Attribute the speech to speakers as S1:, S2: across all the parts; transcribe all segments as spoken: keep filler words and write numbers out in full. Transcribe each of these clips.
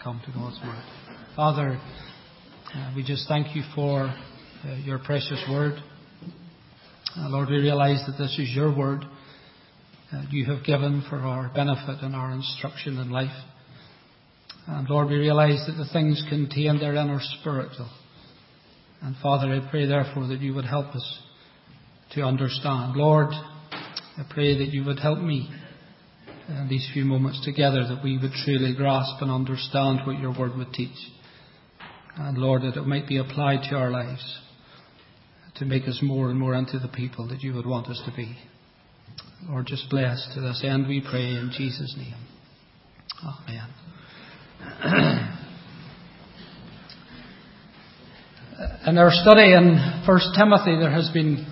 S1: come to God's Word. Father, uh, we just thank you for uh, your precious Word. Uh, Lord, we realize that this is your Word that you have given for our benefit and our instruction in life. And Lord, we realize that the things contained therein are spiritual. And Father, I pray therefore that you would help us to understand. Lord, I pray that you would help me in these few moments together, that we would truly grasp and understand what your word would teach. And Lord, that it might be applied to our lives to make us more and more into the people that you would want us to be. Lord, just bless to this end, we pray in Jesus' name. Amen. In our study in First Timothy, there has been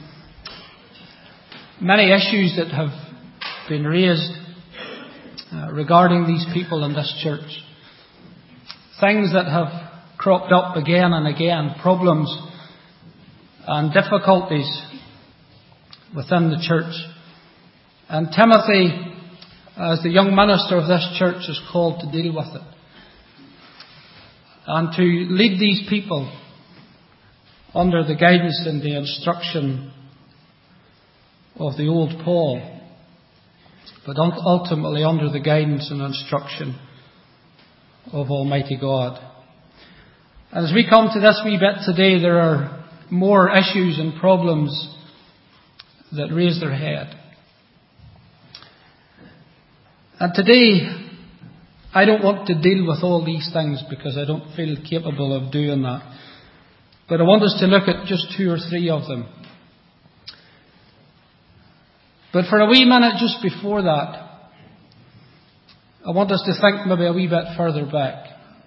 S1: many issues that have been raised uh, regarding these people in this church. Things that have cropped up again and again, problems and difficulties within the church. And Timothy, as the young minister of this church, is called to deal with it and to lead these people under the guidance and the instruction of the old Paul, but ultimately under the guidance and instruction of Almighty God. And as we come to this wee bit today, there are more issues and problems that raise their head. And today, I don't want to deal with all these things because I don't feel capable of doing that. But I want us to look at just two or three of them. But for a wee minute just before that, I want us to think maybe a wee bit further back.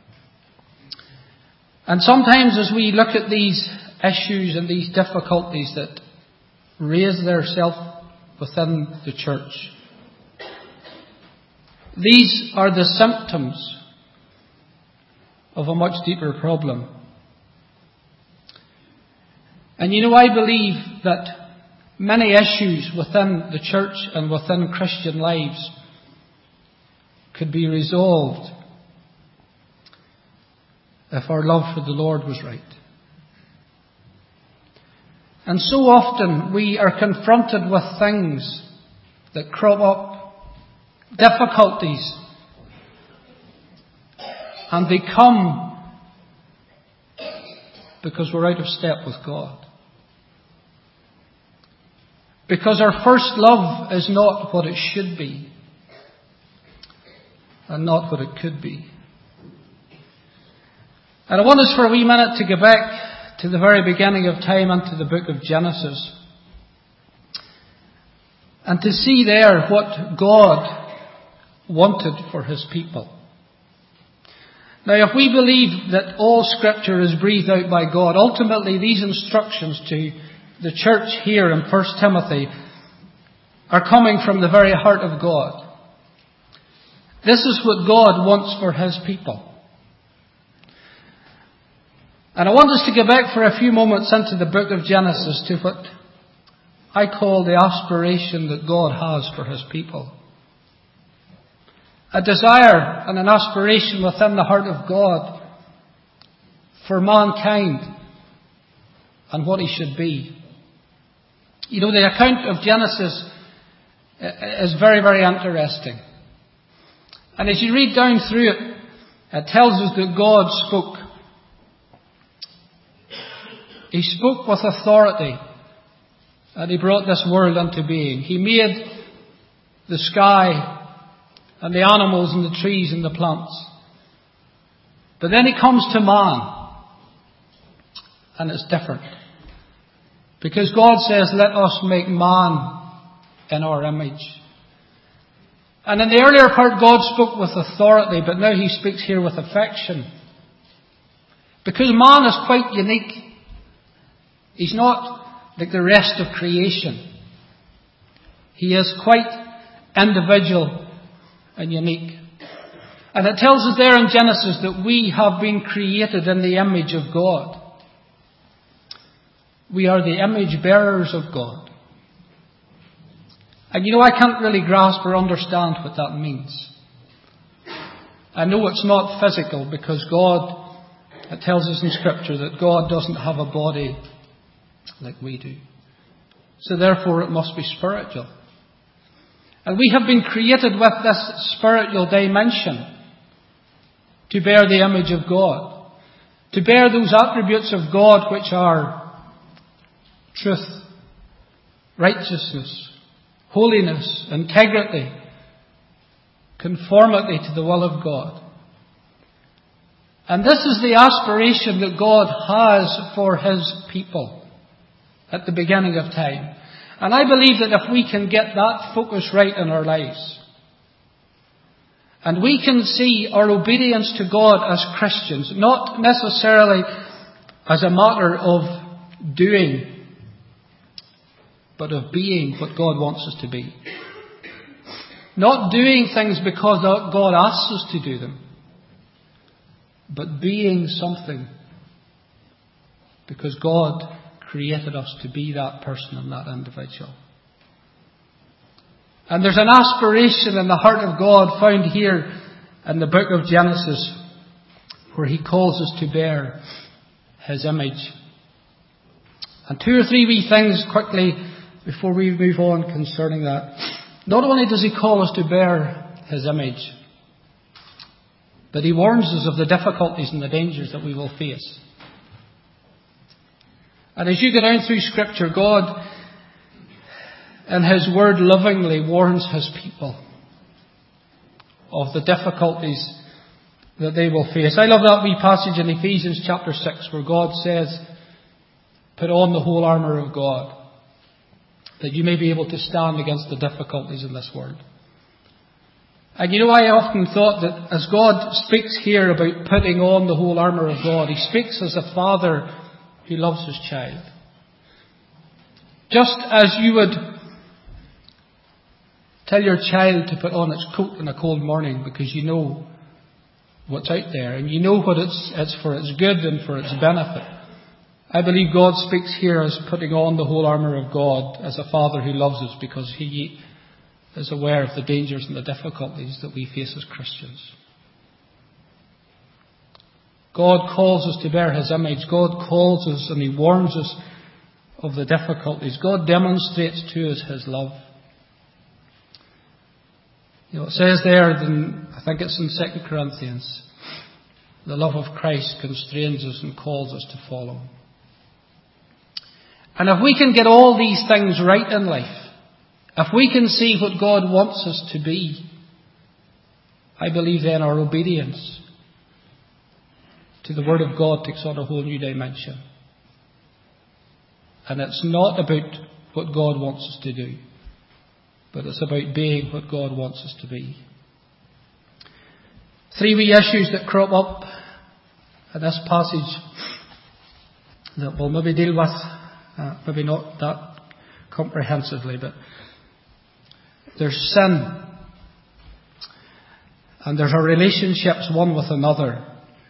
S1: And sometimes as we look at these issues and these difficulties that raise themselves within the church, these are the symptoms of a much deeper problem. And you know, I believe that many issues within the church and within Christian lives could be resolved if our love for the Lord was right. And so often we are confronted with things that crop up, difficulties, and they come because we're out of step with God. Because our first love is not what it should be and not what it could be. And I want us for a wee minute to go back to the very beginning of time and to the book of Genesis and to see there what God wanted for his people. Now, if we believe that all Scripture is breathed out by God, ultimately these instructions to the church here in First Timothy are coming from the very heart of God. This is what God wants for his people. And I want us to go back for a few moments into the book of Genesis to what I call the aspiration that God has for his people. A desire and an aspiration within the heart of God for mankind and what he should be. You know, the account of Genesis is very, very interesting. And as you read down through it, it tells us that God spoke. He spoke with authority, and he brought this world into being. He made the sky and the animals and the trees and the plants. But then he comes to man, and it's different. Because God says, let us make man in our image. And in the earlier part, God spoke with authority, but now he speaks here with affection. Because man is quite unique. He's not like the rest of creation. He is quite individual and unique. And it tells us there in Genesis that we have been created in the image of God. We are the image bearers of God. And you know, I can't really grasp or understand what that means. I know it's not physical because God, it tells us in Scripture that God doesn't have a body like we do. So therefore it must be spiritual. And we have been created with this spiritual dimension to bear the image of God, to bear those attributes of God which are truth, righteousness, holiness, integrity, conformity to the will of God. And this is the aspiration that God has for His people at the beginning of time. And I believe that if we can get that focus right in our lives, and we can see our obedience to God as Christians, not necessarily as a matter of doing, but of being what God wants us to be. Not doing things because God asks us to do them, but being something because God created us to be that person and that individual. And there's an aspiration in the heart of God found here in the book of Genesis where He calls us to bear His image. And two or three wee things quickly before we move on concerning that. Not only does He call us to bear His image, but He warns us of the difficulties and the dangers that we will face. And as you go down through Scripture, God in His Word lovingly warns His people of the difficulties that they will face. I love that wee passage in Ephesians chapter six where God says, put on the whole armour of God, that you may be able to stand against the difficulties in this world. And you know, I often thought that as God speaks here about putting on the whole armour of God, He speaks as a father who loves his child. Just as you would tell your child to put on its coat in a cold morning because you know what's out there and you know what it's, it's for its good and for its benefit. I believe God speaks here as putting on the whole armour of God as a father who loves us because He is aware of the dangers and the difficulties that we face as Christians. God calls us to bear His image. God calls us and He warns us of the difficulties. God demonstrates to us His love. You know, it says there, in, I think it's in Second Corinthians, the love of Christ constrains us and calls us to follow. And if we can get all these things right in life, if we can see what God wants us to be, I believe then our obedience to the Word of God takes on a whole new dimension. And it's not about what God wants us to do, but it's about being what God wants us to be. Three wee issues that crop up in this passage that we'll maybe deal with, uh, maybe not that comprehensively, but there's sin, and there's our relationships one with another,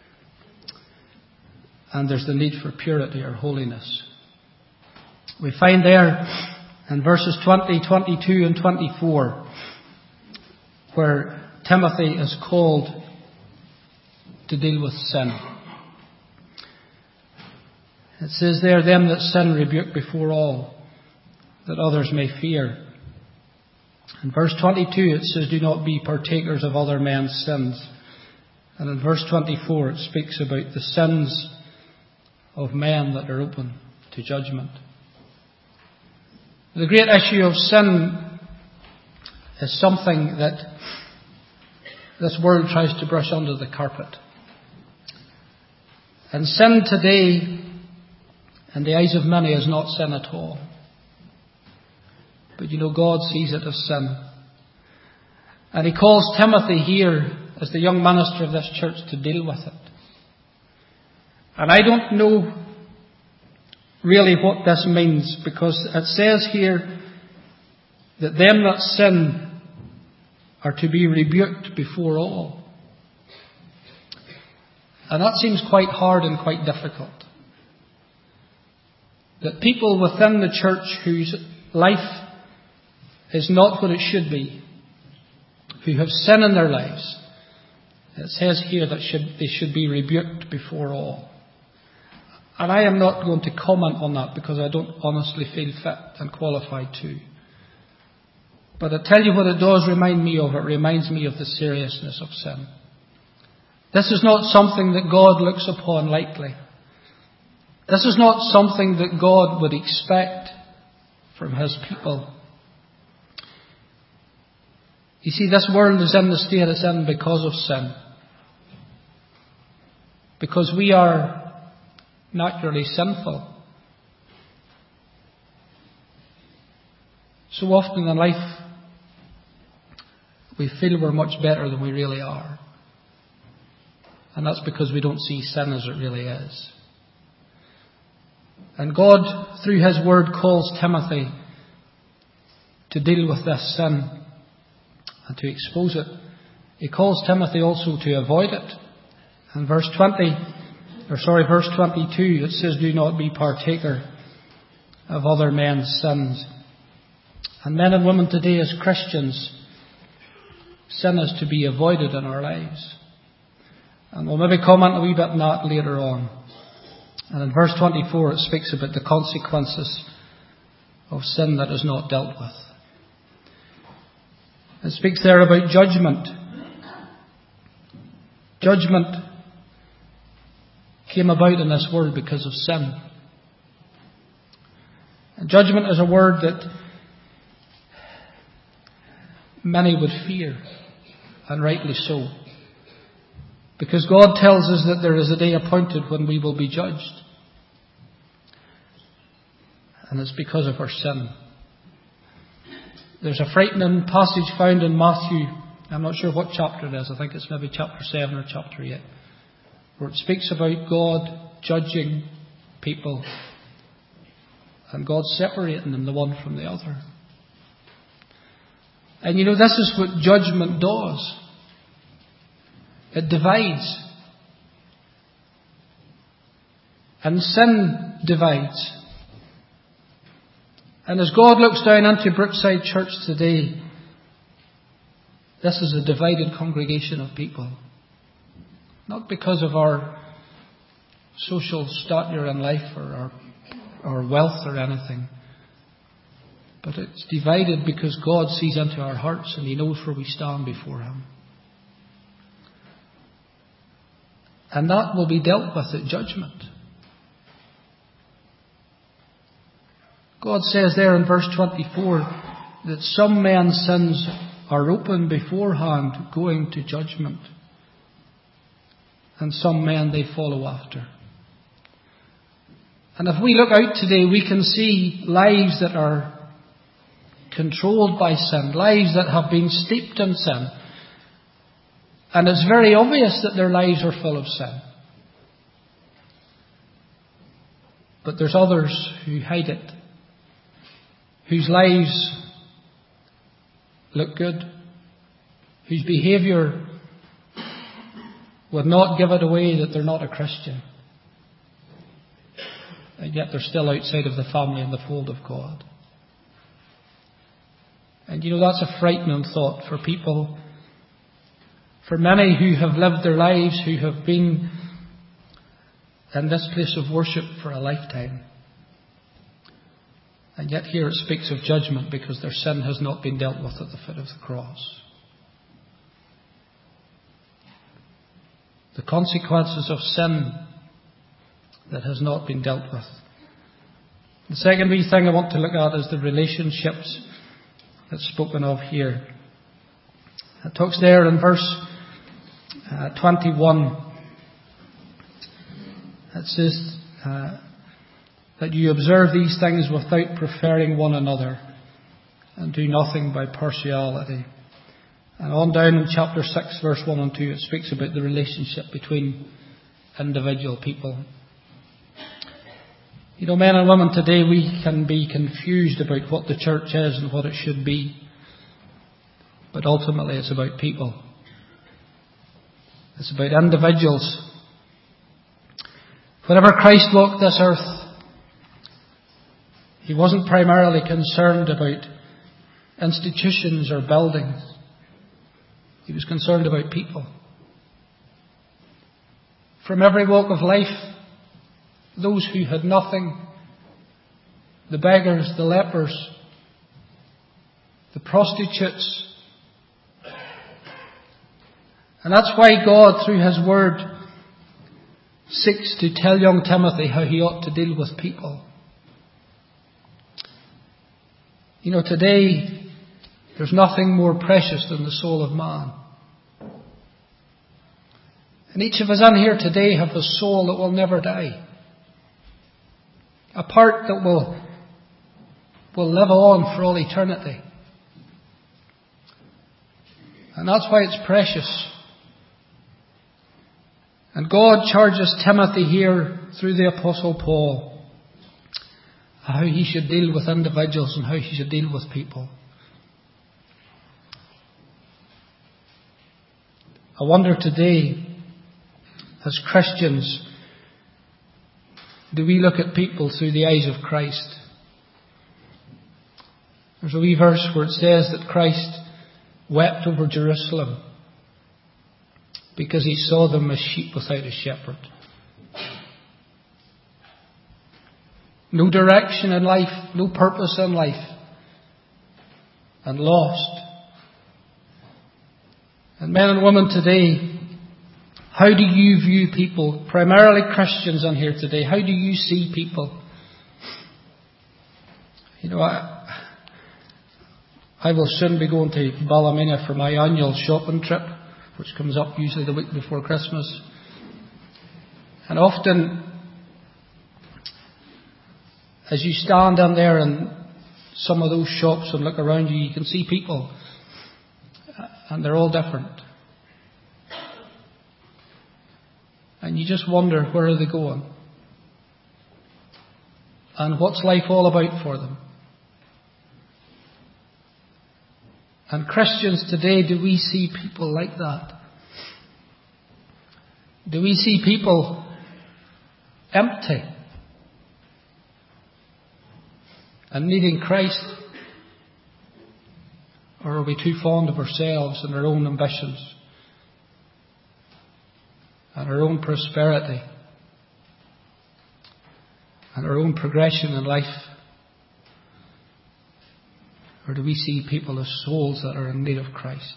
S1: and there's the need for purity or holiness. We find there in verses twenty, twenty-two and twenty-four where Timothy is called to deal with sin. It says there, them that sin rebuke before all, that others may fear. In verse twenty-two it says, do not be partakers of other men's sins. And in verse twenty-four it speaks about the sins of men that are open to judgment. The great issue of sin is something that this world tries to brush under the carpet. And sin today, in the eyes of many, is not sin at all. But you know, God sees it as sin. And He calls Timothy here, as the young minister of this church, to deal with it. And I don't know really what this means, because it says here that them that sin are to be rebuked before all. And that seems quite hard and quite difficult. That people within the church whose life is not what it should be, who have sin in their lives, It says here that should, they should be rebuked before all. And I am not going to comment on that because I don't honestly feel fit and qualified to. But I tell you what it does remind me of. It reminds me of the seriousness of sin. This is not something that God looks upon lightly. This is not something that God would expect from His people. You see, this world is in the state it's in because of sin. Because we are naturally sinful. So often in life, we feel we're much better than we really are. And that's because we don't see sin as it really is. And God, through His Word, calls Timothy to deal with this sin and to expose it. He calls Timothy also to avoid it. In verse twenty, or sorry, verse twenty-two, it says, "Do not be partaker of other men's sins." And men and women today, as Christians, sin is to be avoided in our lives. And we'll maybe comment a wee bit on that later on. And in verse twenty-four, it speaks about the consequences of sin that is not dealt with. It speaks there about judgment. Judgment came about in this world because of sin. And judgment is a word that many would fear, and rightly so. Because God tells us that there is a day appointed when we will be judged. And it's because of our sin. There's a frightening passage found in Matthew. I'm not sure what chapter it is. I think it's maybe chapter seven or chapter eight. Where it speaks about God judging people. And God separating them, the one from the other. And you know, this is what judgment does. It divides. And sin divides. And as God looks down into Brookside Church today, this is a divided congregation of people. Not because of our social stature in life or our, our wealth or anything. But it's divided because God sees into our hearts and He knows where we stand before Him. And that will be dealt with at judgment. God says there in verse twenty-four that some men's sins are open beforehand going to judgment. And some men they follow after. And if we look out today, we can see lives that are controlled by sin, lives that have been steeped in sin. And it's very obvious that their lives are full of sin. But there's others who hide it, whose lives look good, whose behaviour would not give it away that they're not a Christian. And yet they're still outside of the family and the fold of God. And you know, that's a frightening thought for people, for many who have lived their lives, who have been in this place of worship for a lifetime. And yet here it speaks of judgment because their sin has not been dealt with at the foot of the cross. The consequences of sin that has not been dealt with. The second wee thing I want to look at is the relationships that's spoken of here. It talks there in verse uh, twenty-one. It says uh, that you observe these things without preferring one another and do nothing by partiality. And on down in chapter six, verse one and two, it speaks about the relationship between individual people. You know, men and women today, we can be confused about what the church is and what it should be. But ultimately it's about people. It's about individuals. Whenever Christ walked this earth, He wasn't primarily concerned about institutions or buildings. He was concerned about people. from every walk of life, those who had nothing, the beggars, the lepers, the prostitutes. And that's why God, through His Word, seeks to tell young Timothy how he ought to deal with people. You know, today, there's nothing more precious than the soul of man. And each of us in here today have a soul that will never die. A part that will, will live on for all eternity. And that's why it's precious. And God charges Timothy here through the Apostle Paul how he should deal with individuals and how he should deal with people. I wonder today, as Christians, do we look at people through the eyes of Christ? There's a wee verse where it says that Christ wept over Jerusalem because He saw them as sheep without a shepherd. No direction in life, no purpose in life, and lost. And men and women today, how do you view people? Primarily Christians in here today. How do you see people? You know, I, I will soon be going to Ballymena for my annual shopping trip, which comes up usually the week before Christmas. And often, as you stand in there in some of those shops and look around you, you can see people, and they're all different. And you just wonder, where are they going? And what's life all about for them? And Christians today, do we see people like that? Do we see people empty and needing Christ? Or are we too fond of ourselves and our own ambitions and our own prosperity and our own progression in life? Or do we see people as souls that are in need of Christ?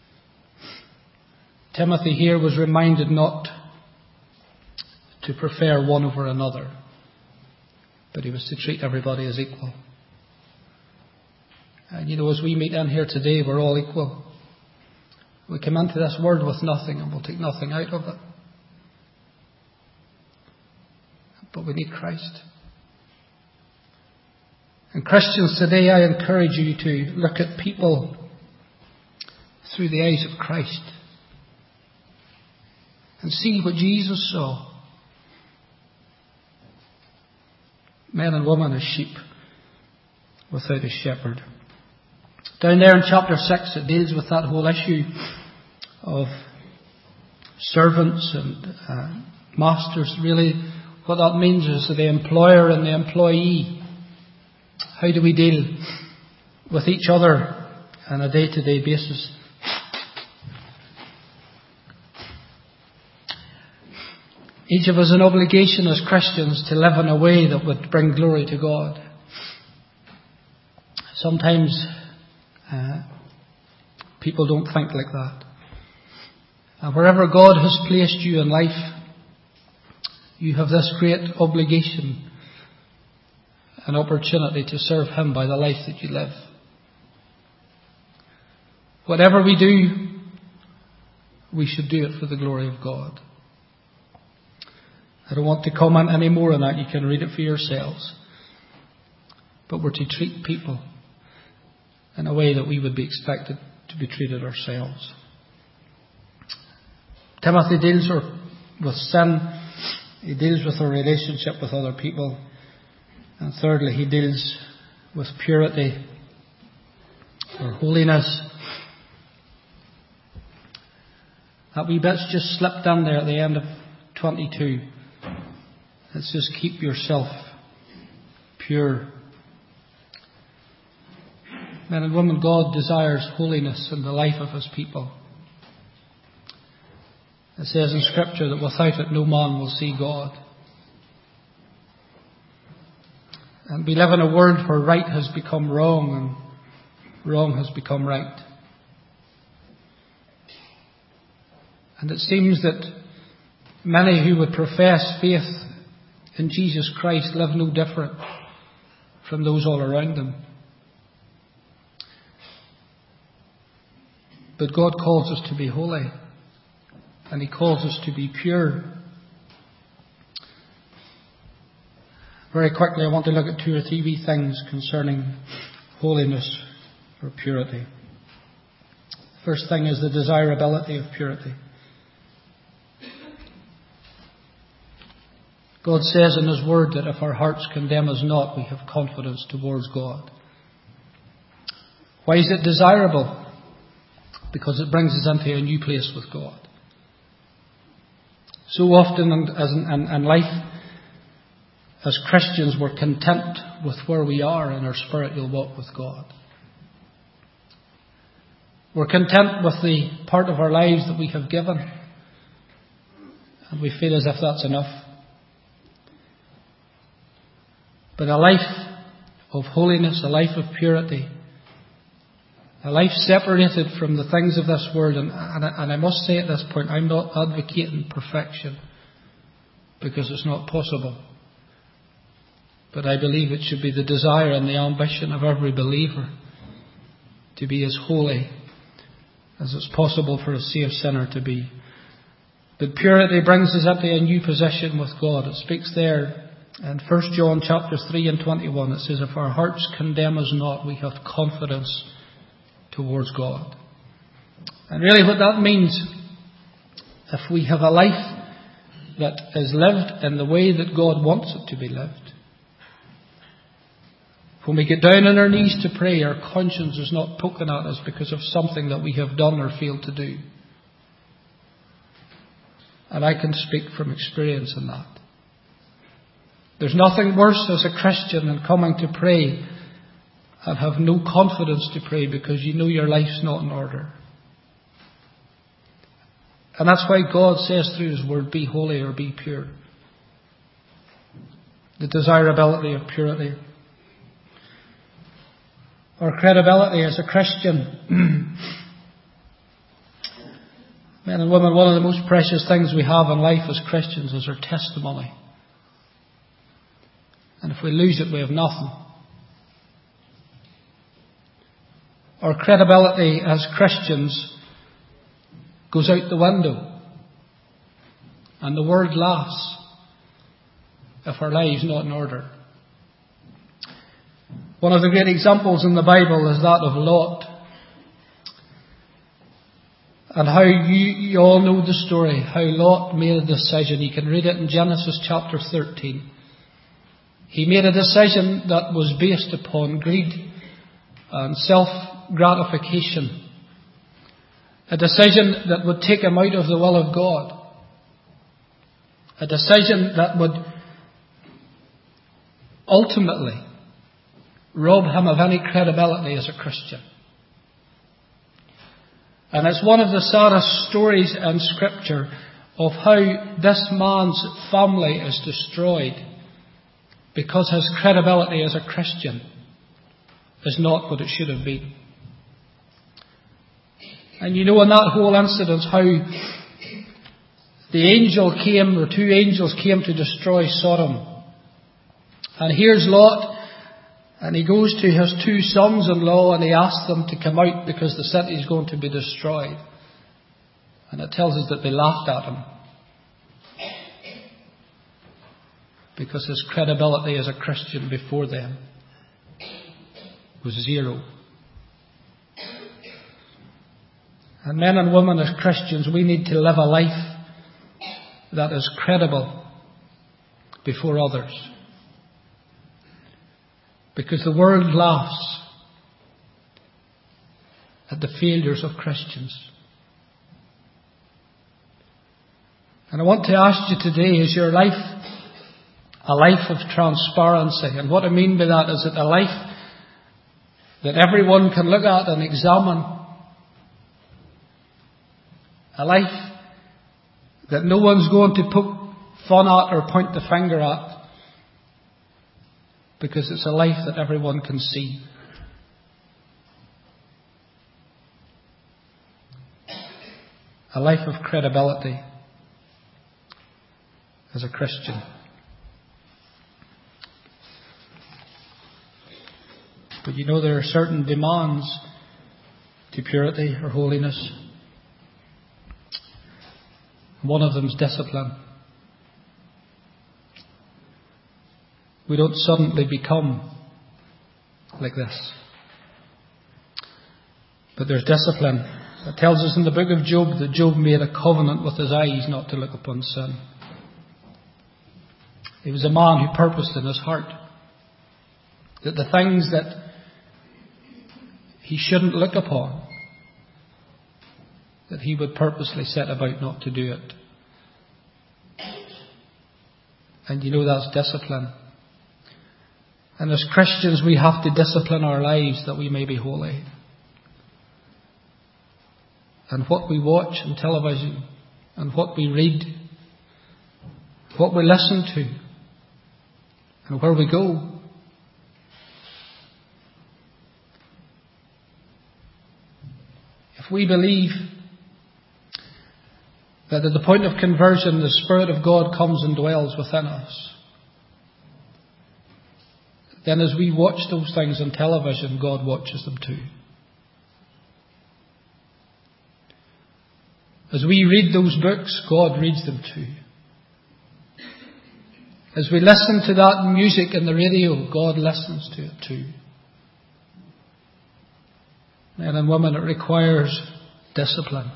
S1: Timothy here was reminded not to prefer one over another, but he was to treat everybody as equal. And you know, as we meet in here today, we're all equal. We come into this world with nothing and we'll take nothing out of it. But we need Christ. And Christians today, I encourage you to look at people through the eyes of Christ and see what Jesus saw. Men and women as sheep without a shepherd. Down there in chapter six, it deals with that whole issue of servants and uh, masters. Really, what that means is the employer and the employee. How do we deal with each other on a day-to-day basis? Each of us has an obligation as Christians to live in a way that would bring glory to God. Sometimes uh, people don't think like that. And wherever God has placed you in life, you have this great obligation, an opportunity to serve Him by the life that you live. Whatever we do, we should do it for the glory of God. I don't want to comment any more on that. You can read it for yourselves. But we're to treat people in a way that we would be expected to be treated ourselves. Timothy deals with sin. He deals with our relationship with other people. And thirdly, he deals with purity or holiness. That wee bit's just slipped in there at the end of twenty-two. It says, keep yourself pure. Men and women, God desires holiness in the life of His people. It says in Scripture that without it no man will see God. And we live in a world where right has become wrong and wrong has become right. And it seems that many who would profess faith in Jesus Christ live no different from those all around them. But God calls us to be holy, and He calls us to be pure. Very quickly, I want to look at two or three wee things concerning holiness or purity. First thing is the desirability of purity. God says in His Word that if our hearts condemn us not, we have confidence towards God. Why is it desirable? Because it brings us into a new place with God. So often in, as in, in, in life, as Christians, we're content with where we are in our spiritual walk with God. We're content with the part of our lives that we have given, and we feel as if that's enough. But a life of holiness, a life of purity, a life separated from the things of this world, and, and, and I must say at this point, I'm not advocating perfection, because it's not possible. But I believe it should be the desire and the ambition of every believer to be as holy as it's possible for a saved sinner to be. But purity brings us into a new position with God. It speaks there in First John chapter three and twenty-one. It says, if our hearts condemn us not, we have confidence towards God. And really what that means, if we have a life that is lived in the way that God wants it to be lived, when we get down on our knees to pray, our conscience is not poking at us because of something that we have done or failed to do. And I can speak from experience in that. There's nothing worse as a Christian than coming to pray and have no confidence to pray because you know your life's not in order. And that's why God says through His Word, be holy or be pure. The desirability of purity. Our credibility as a Christian. Men and women, one of the most precious things we have in life as Christians is our testimony. And if we lose it, we have nothing. Our credibility as Christians goes out the window. And the world laughs if our lives not in order. One of the great examples in the Bible is that of Lot. And how you, you all know the story, how Lot made a decision. You can read it in Genesis chapter thirteen. He made a decision that was based upon greed and self-gratification. A decision that would take him out of the will of God. A decision that would ultimately rob him of any credibility as a Christian. And it's one of the saddest stories in Scripture of how this man's family is destroyed because his credibility as a Christian is not what it should have been. And you know in that whole incident how the angel came, or two angels came to destroy Sodom. And here's Lot, and he goes to his two sons-in-law and he asks them to come out because the city is going to be destroyed. And it tells us that they laughed at him. Because his credibility as a Christian before them was zero. And men and women as Christians, we need to live a life that is credible before others. Because the world laughs at the failures of Christians. And I want to ask you today, is your life a life of transparency? And what I mean by that is it a life that everyone can look at and examine? A life that no one's going to poke fun at or point the finger at, because it's a life that everyone can see. A life of credibility as a Christian. But you know, there are certain demands to purity or holiness. One of them is discipline. We don't suddenly become like this. But there's discipline. It tells us in the book of Job that Job made a covenant with his eyes not to look upon sin. He was a man who purposed in his heart that the things that he shouldn't look upon, that he would purposely set about not to do it. And you know, that's discipline. And as Christians, we have to discipline our lives that we may be holy. And what we watch on television, and what we read, what we listen to, and where we go. If we believe that at the point of conversion the Spirit of God comes and dwells within us, then as we watch those things on television, God watches them too. As we read those books, God reads them too. As we listen to that music in the radio, God listens to it too. Men and women, it requires discipline.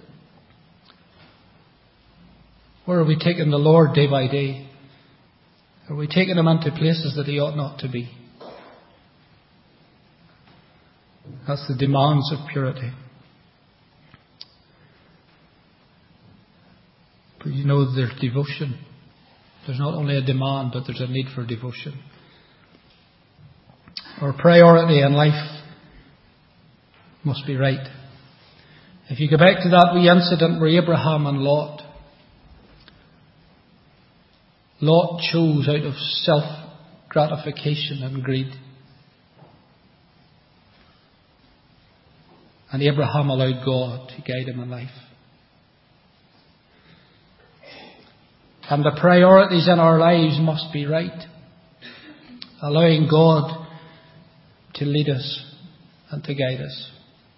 S1: Where are we taking the Lord day by day? Are we taking Him into places that He ought not to be? That's the demands of purity. But you know, there's devotion. There's not only a demand, but there's a need for devotion. Our priority in life must be right. If you go back to that wee incident where Abraham and Lot, Lot chose out of self-gratification and greed. And Abraham allowed God to guide him in life. And the priorities in our lives must be right. Allowing God to lead us and to guide us.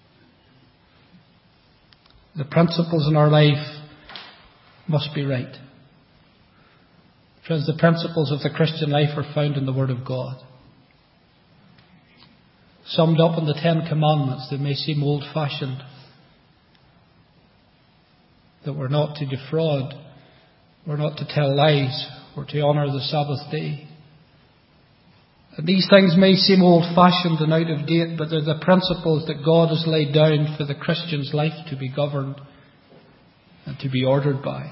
S1: The principles in our life must be right. Friends, the principles of the Christian life are found in the Word of God. Summed up in the Ten Commandments, they may seem old-fashioned. That we're not to defraud, we're not to tell lies, we're to honour the Sabbath day. And these things may seem old-fashioned and out of date, but they're the principles that God has laid down for the Christian's life to be governed and to be ordered by.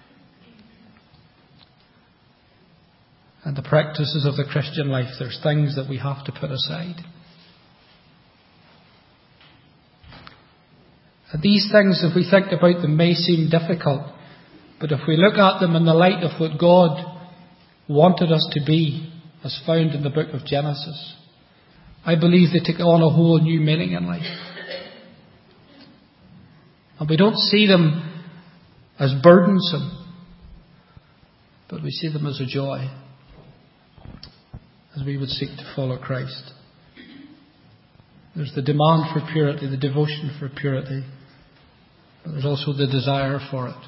S1: And the practices of the Christian life, there's things that we have to put aside. And these things, if we think about them, may seem difficult. But if we look at them in the light of what God wanted us to be, as found in the book of Genesis, I believe they take on a whole new meaning in life. And we don't see them as burdensome, but we see them as a joy, as we would seek to follow Christ. There's the demand for purity, the devotion for purity, but there's also the desire for it.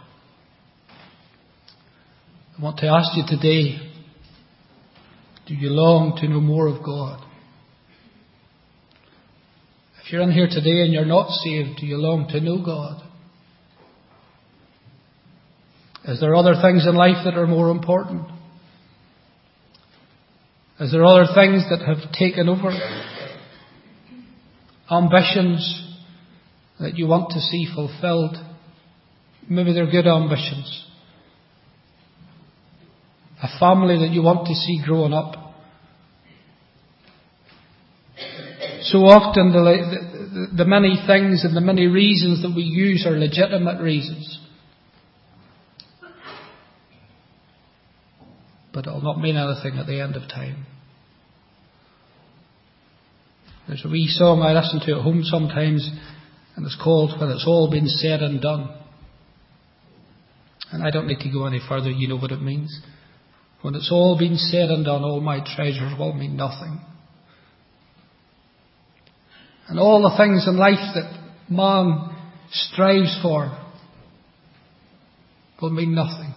S1: I want to ask you today, do you long to know more of God? If you're in here today and you're not saved, do you long to know God? Is there other things in life that are more important? Is there other things that have taken over? Ambitions that you want to see fulfilled? Maybe they're good ambitions. A family that you want to see growing up. So often the, the, the many things and the many reasons that we use are legitimate reasons. but it'll not mean anything at the end of time. There's a wee song I listen to at home sometimes, and it's called When It's All Been Said and Done. And I don't need to go any further, you know what it means. When it's all been said and done, all my treasures will mean nothing. And all the things in life that man strives for will mean nothing.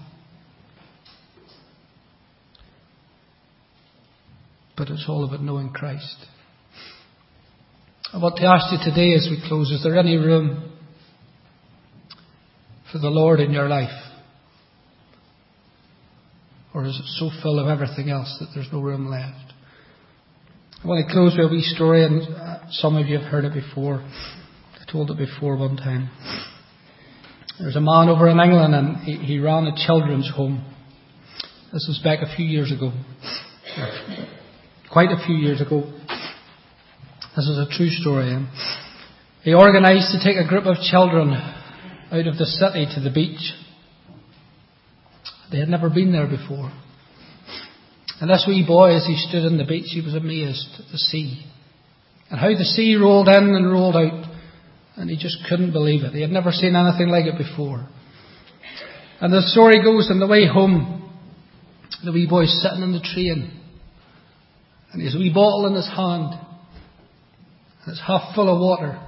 S1: But it's all about knowing Christ. I want to ask you today as we close, is there any room for the Lord in your life? Or is it so full of everything else that there's no room left? I want to close with a wee story, and some of you have heard it before. I told it before one time. There's a man over in England, and he, he ran a children's home. This was back a few years ago. Quite a few years ago. This is a true story. He organised to take a group of children out of the city to the beach. They had never been there before. And this wee boy, as he stood on the beach, he was amazed at the sea. And how the sea rolled in and rolled out. And he just couldn't believe it. He had never seen anything like it before. And the story goes, on the way home, the wee boy's sitting in the train. And he has a wee bottle in his hand. And it's half full of water.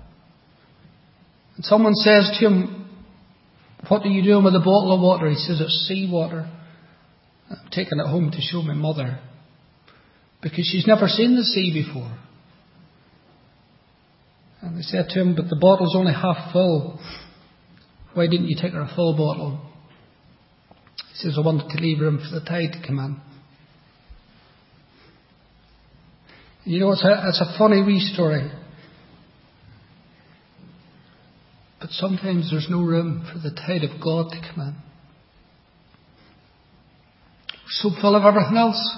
S1: And someone says to him, "What are you doing with a bottle of water?" He says, "It's sea water. I'm taking it home to show my mother, because she's never seen the sea before." And they said to him, "But the bottle's only half full. Why didn't you take her a full bottle?" He says, "I wanted to leave room for the tide to come in." You know, it's a, it's a funny wee story. But sometimes there's no room for the tide of God to come in. We're so full of everything else.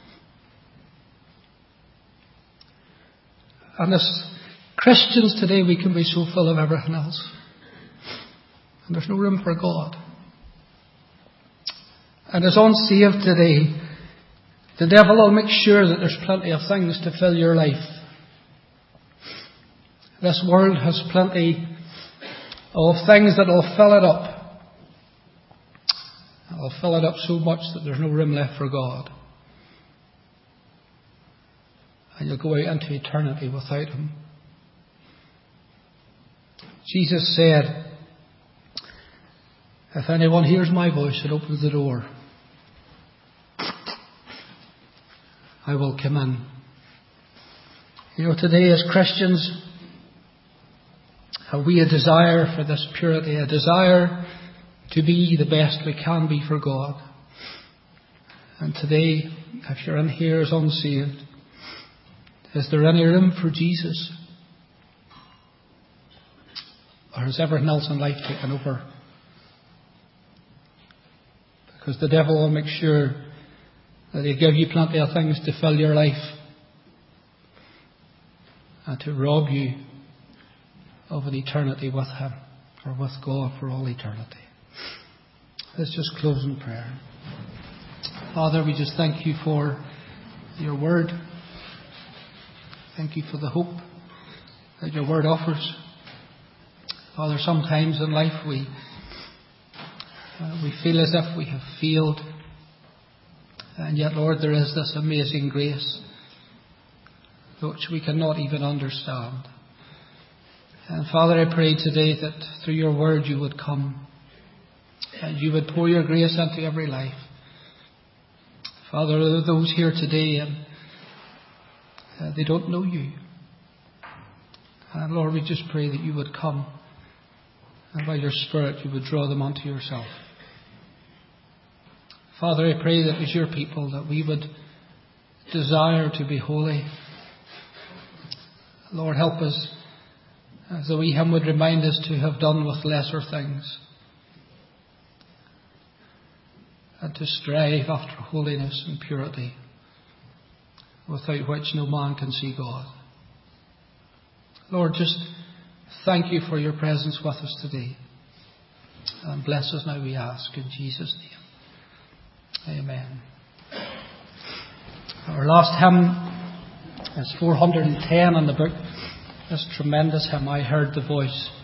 S1: And as Christians today, we can be so full of everything else. And there's no room for God. And as unsaved today, the devil will make sure that there's plenty of things to fill your life. This world has plenty of things that will fill it up. It'll fill it up so much that there's no room left for God. And you'll go out into eternity without Him. Jesus said, "If anyone hears my voice and opens the door, I will come in." You know, today as Christians, have we a desire for this purity, a desire to be the best we can be for God? And today, if you're in here as unsaved, is there any room for Jesus? Or is everything else in life taken over? Because the devil will make sure that he'll give you plenty of things to fill your life and to rob you of an eternity with Him, or with God for all eternity. Let's just close in prayer. Father, we just thank You for Your Word. Thank You for the hope that Your Word offers. Father, sometimes in life we uh, we feel as if we have failed, and yet, Lord, there is this amazing grace which we cannot even understand. And Father, I pray today that through Your Word You would come and You would pour Your grace into every life. Father, there are those here today and uh, they don't know You. And Lord, we just pray that You would come and by Your Spirit You would draw them unto Yourself. Father, I pray that as Your people that we would desire to be holy. Lord, help us, as the wee hymn would remind us, to have done with lesser things and to strive after holiness and purity, without which no man can see God. Lord, just thank You for Your presence with us today, and bless us now, we ask, in Jesus' name. Amen. Our last hymn is four hundred ten in the book. This tremendous hymn, I Heard the Voice.